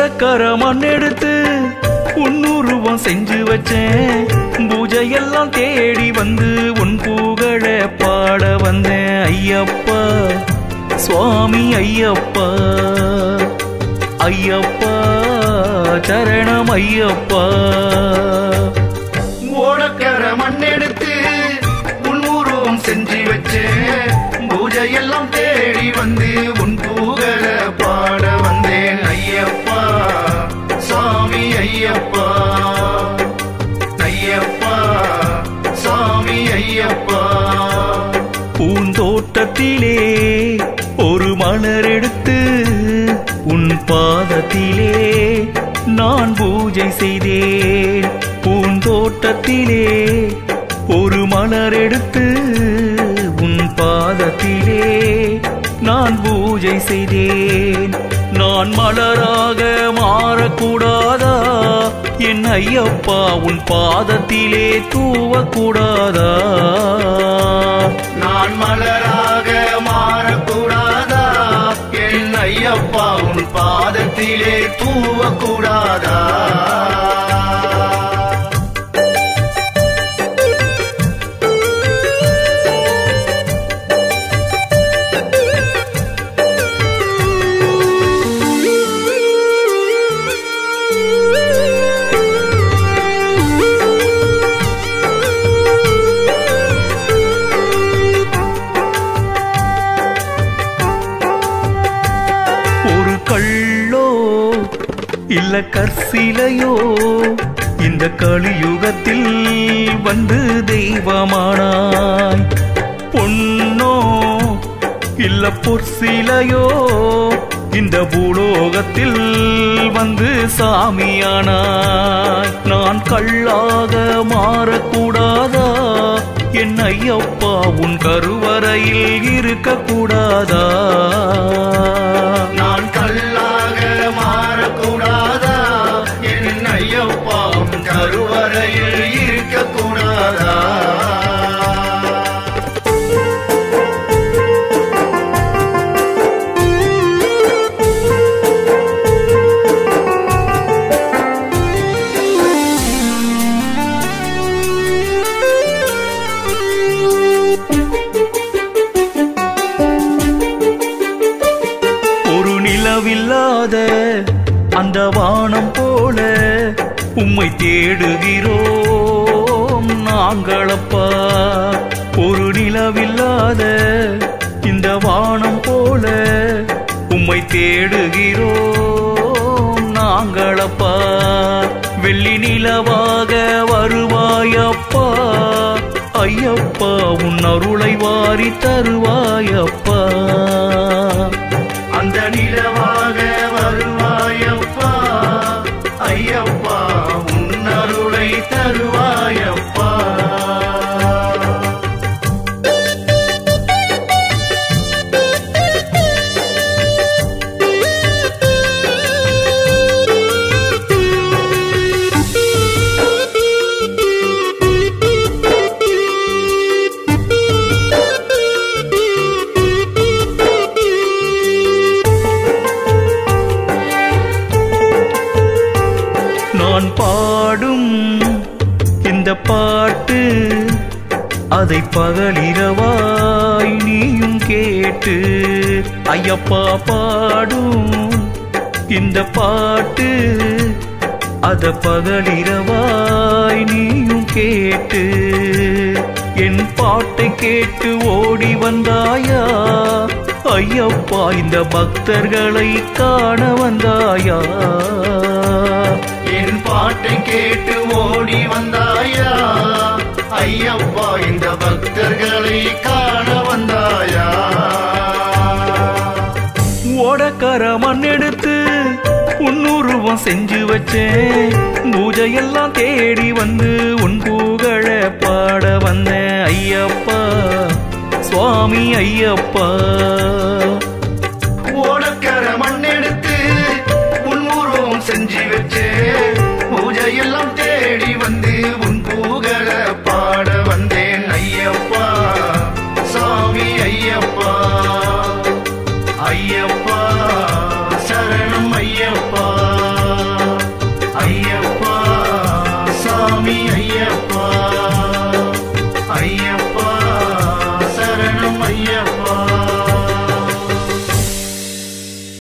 ஓடக்கர மண் எடுத்து உன்னுருவம் செஞ்சு வச்சேன். பூஜையெல்லாம் தேடி வந்து உன் புகழ பாட வந்தேன். ஐயப்பா சுவாமி ஐயப்பா, ஐயப்பா சரணம் ஐயப்பா. ஓடக்கர மண் எடுத்து உன்னுருவம் செஞ்சு வச்சேன். பூஜையெல்லாம் தேடி வந்து உன் புகழ பாட வந்தேன். ஐயப்பா சாமி ஐயப்பா, ஐயப்பா சாமி ஐயப்பா. பூந்தோட்டத்திலே ஒரு மலர் எடுத்து உன் பாதத்திலே நான் பூஜை செய்தேன். பூந்தோட்டத்திலே ஒரு மலர் எடுத்து உன் பாதத்திலே நான் பூஜை செய்தேன். நான் மலராக மாறக்கூடாதா என் ஐயப்பா, உன் பாதத்திலே தூவக்கூடாதா? நான் மலராக மாறக்கூடாதா என் ஐயப்பா, உன் பாதத்திலே தூவக்கூடாதா? கள்ளோ இல்ல கற்சிலையோ இந்த கலியுகத்தில் வந்து தெய்வமானாய். பொன்னோ இல்ல பொற்சிலையோ இந்த பூலோகத்தில் வந்து சாமியானாய். நான் கள்ளாக மாறக்கூடாதா என் ஐயப்பா, உன் கருவறையில் இருக்கக்கூடாதா? நான் கல்லாக மாறக்கூடாதா என் ஐயப்பா, உன் கருவறையில் இருக்கக்கூடாதா? நிலவில்லாத அந்த வானம் போல உம்மை தேடுகிறோம் நாங்களப்பா. ஒரு நிலவில்லாத இந்த வானம் போல உம்மை தேடுகிறோம் நாங்களப்பா. வெள்ளி நிலவாக வருவாயப்பா ஐயப்பா, உன் அருளை வாரி தருவாயப்பா. அந்த நிலவாக வருவாயப்பா ஐயப்பா, உன் அருளை தருவாயப்பா. நான் பாடும் இந்த பாட்டு அதை பகலிரவாய் நீயும் கேட்டு. ஐயப்பா பாடும் இந்த பாட்டு அத பகலிரவாய் நீயும் கேட்டு. என் பாட்டை கேட்டு ஓடி வந்தாயா ஐயப்பா, இந்த பக்தர்களை காண வந்தாயா? என் பாட்டை கேட்டு ஓடி வந்தாயா ஐயப்பா, இந்த பக்தர்களை காண வந்தாயா? ஓடக்கர மண் எடுத்து உன்னுருவம் செஞ்சு வச்சேன். பூஜையெல்லாம் தேடி வந்து உன் புகழ பாட வந்தேன். ஐயப்பா சுவாமி ஐயப்பா. ஓடக்கர மண் எடுத்து உன்னுருவம் செஞ்சு வச்சேன். பூஜையெல்லாம் தேடி வந்து உன் புகழ பாட வந்தேன். ஐயப்பா சாமி ஐயப்பா, ஐயப்பா சரணம் ஐயப்பா. ஐயப்பா சாமி ஐயப்பா.